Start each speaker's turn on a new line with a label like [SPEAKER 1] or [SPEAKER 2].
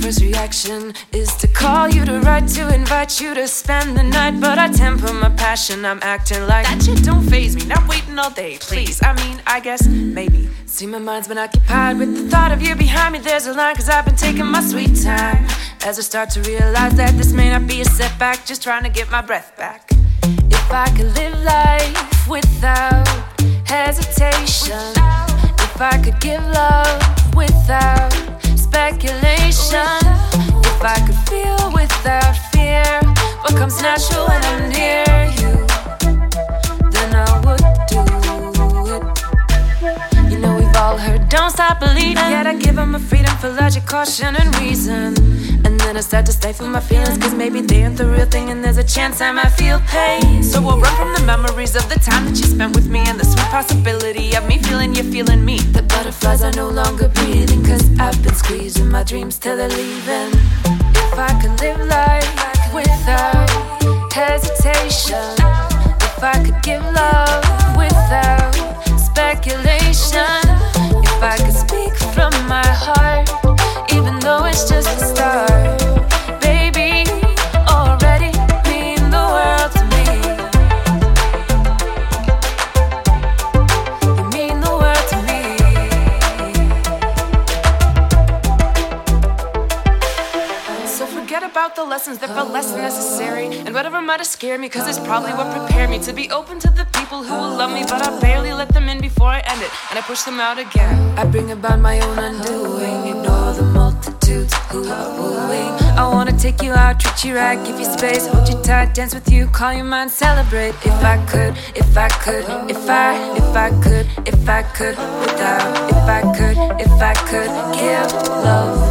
[SPEAKER 1] first reaction is to call you, to write, to invite you to spend the night. But I temper my passion, I'm acting like that shit don't faze me, not waiting all day, please. I mean, I guess, maybe. See, my mind's been occupied with the thought of you behind me. There's a line, cause I've been taking my sweet time as I start to realize that this may not be a setback, just trying to get my breath back. If I could live life without hesitation, if I could give love without speculation, if I could feel without fear what comes natural when I'm near you, then I would do it. You know we've all heard don't stop believing, yet I give them a freedom for logic, caution and reason. And then I start to stifle my feelings, cause maybe they ain't the real thing, and there's a chance I might feel pain. So I'll run from the memories of the time that you spent with me, and the sweet possibility of me feeling you feeling me. The butterflies are no longer breathing, cause I've been squeezing my dreams till they're leaving. If I could live life without hesitation, if I could give love without speculation, if I could speak from my heart, even though it's just the start, baby, already mean the world to me. You mean the world to me. So forget about the lessons that felt less than necessary, and whatever might have scared me, cause it's probably what prepared me to be open to the people who will love me. But I barely let them in before I end it, and I push them out again. I bring about my own undoing, ignore the multitudes who are wooing. I wanna take you out, treat you right, give you space, hold you tight, dance with you, call you mine, celebrate. If I could, if I could, if I could, if I could, without, if I could give love